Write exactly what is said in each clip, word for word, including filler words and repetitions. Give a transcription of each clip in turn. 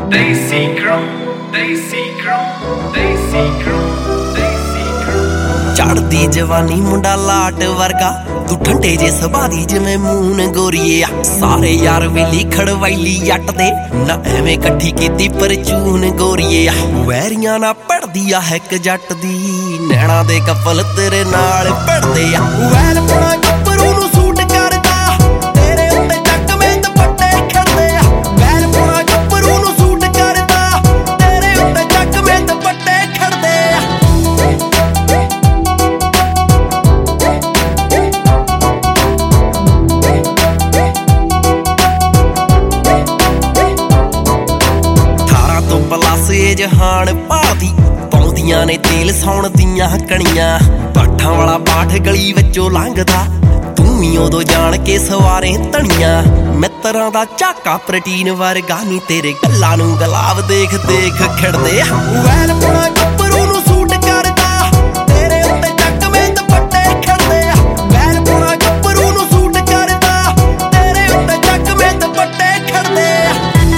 Daisy Crew, Daisy Crew, Daisy Crew, Daisy Crew। ਚੜਦੀ ਜਵਾਨੀ ਮੁੰਡਾ ਲਾਟ ਵਰਗਾ ਤੂੰ ਠੰਡੇ ਜੇ ਸੁਭਾਅ ਦੀ ਜਿਵੇਂ ਮੂਨ ਗੋਰੀਏ ਆ ਸਾਰੇ ਯਾਰ ਵੇਲੀ ਖੜਵਾਈਲੀ ਜੱਟ ਦੇ ਨਾ ਐਵੇਂ ਇਕੱਠੀ ਕੀਤੀ ਪਰਚੂਨ ਗੋਰੀਏ ਆ ਵੈਰੀਆਂ ਨਾ ਪੜਦੀ ਆ ਇੱਕ ਜੱਟ ਦੀ ਨੈਣਾ ਦੇ ਕਪਲ ਤੇਰੇ ਨਾਲ ਪੜਦੇ ਆ ਵੈਲ ਪੁਣਾ ਗੱਭਰੂ ਨੂੰ ਸੂਟ ਕਰਦਾ ਤੇਰੇ ਉੱਤੇ ਚੱਕਵੇਂ ਦੁਪੱਟੇ ਖੜਦੇ ਆ ਵੈਲ ਪੁਣਾ ਗੱਭਰੂ ਨੂੰ ਸੂਟ ਕਰਦਾ ਤੇਰੇ ਉੱਤੇ ਚੱਕਵੇਂ ਦੁਪੱਟੇ ਖੜਦੇ ਆ ਪਲਾਸੇ ਜਹਾਨ ਭਾਦੀ ਪਾਉਂਦੀਆਂ ਨੇ ਤੇਲ ਸੌਣ ਦੀਆਂ ਕਣੀਆਂ ਪਾਠਾਂ ਵਾਲਾ ਪਾਠ ਗਲੀ ਵਿੱਚੋਂ ਲੰਘਦਾ ਤੂੰ ਵੀ ਉਦੋਂ ਜਾਣ ਕੇ ਸਵਾਰੇ ਧਣੀਆਂ ਮਿੱਤਰਾਂ ਦਾ ਝਾਕਾ ਪ੍ਰੋਟੀਨ ਵਰਗਾ ਨੀ ਤੇਰੇ ਗੱਲਾਂ ਨੂੰ ਗਲਾਬ ਦੇਖ ਦੇਖ ਖਿੜਦੇ ਵੈਲ ਪੁਣਾ ਗੱਭਰੂ ਨੂੰ ਸੂਟ ਕਰਦਾ ਤੇਰੇ ਉੱਤੇ ਚੱਕਵੇਂ ਦੁਪੱਟੇ ਖੜਦੇ ਆ ਵੈਲ ਪੁਣਾ ਗੱਭਰੂ ਨੂੰ ਸੂਟ ਕਰਦਾ ਤੇਰੇ ਉੱਤੇ ਚੱਕਵੇਂ ਦੁਪੱਟੇ ਖੜਦੇ ਆ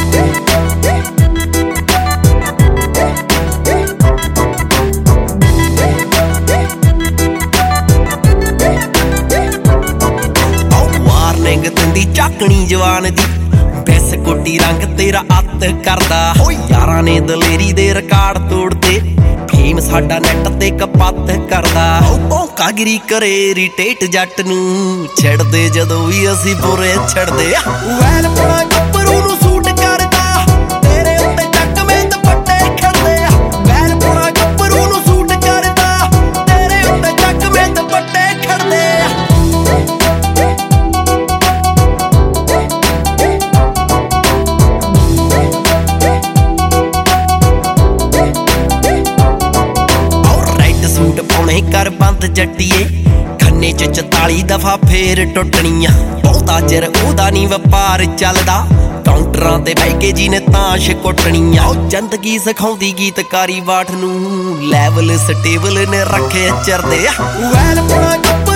ਤੰਦੀ ਝਾਕਣੀ ਜਵਾਨ ਦੀ ਬੈਸ ਕੋਟੀ ਰੰਗ ਤੇਰਾ ਅੱਤ ਕਰਦਾ ਓ ਯਾਰਾਂ ਨੇ ਦਲੇਰੀ ਦੇ ਰਿਕਾਰਡ ਤੋੜਦੇ ਫੇਮ ਸਾਡਾ ਨੈਟ ਤੇ ਕਪੱਤ ਕਰਦਾ ਓ ਭੌਂਕਾਗਿਰੀ ਕਰੇ ਰਿਟੇਟ ਜੱਟ ਨੂੰ ਛੱਡਦੇ ਜਦੋਂ ਵੀ ਅਸੀਂ ਬੁਰੇ ਛੱਡਦੇ ਵੈਲ ਪੁਣਾ ਗੱਭਰੂ ਨੂੰ ਸੂਟ ਕਰਦਾ ਤੇਰੇ ਉੱਤੇ ਚੱਕਵੇਂ ਦੁਪੱਟੇ ਖੜਦੇ ਆ ਵੈਲ ਪੁਣਾ ਗੱਭਰੂ ਨੂੰ ਸੂਟ ਕਰਦਾ ਤੇਰੇ ਉੱਤੇ ਚੱਕਵੇਂ ਦੁਪੱਟੇ ਖੜਦੇ ਆ ਕਰ ਬੰਦ ਜੱਟੀਏ ਖੰਨੇ ਚ ਚਤਾਲੀ ਦਫਾ ਫੇਰ ਟੁੱਟਣੀਆਂ ਬਹੁਤਾ ਚਿਰ ਉਹਦਾ ਨੀ ਵਪਾਰ ਚੱਲਦਾ ਕਾਊਂਟਰਾਂ ਤੇ ਬਹਿ ਕੇ ਜੀ ਨੇ ਤਾਸ਼ ਕੁੱਟਣੀਆਂ ਉਹ ਜ਼ਿੰਦਗੀ ਸਿਖਾਉਂਦੀ ਗੀਤਕਾਰੀ ਬਾਠ ਨੂੰ ਲੈਵਲ ਸਟੇਬਲ ਨੇ ਰੱਖੇ ਚਰਦੇ ਵੈਲ ਪੁਣਾ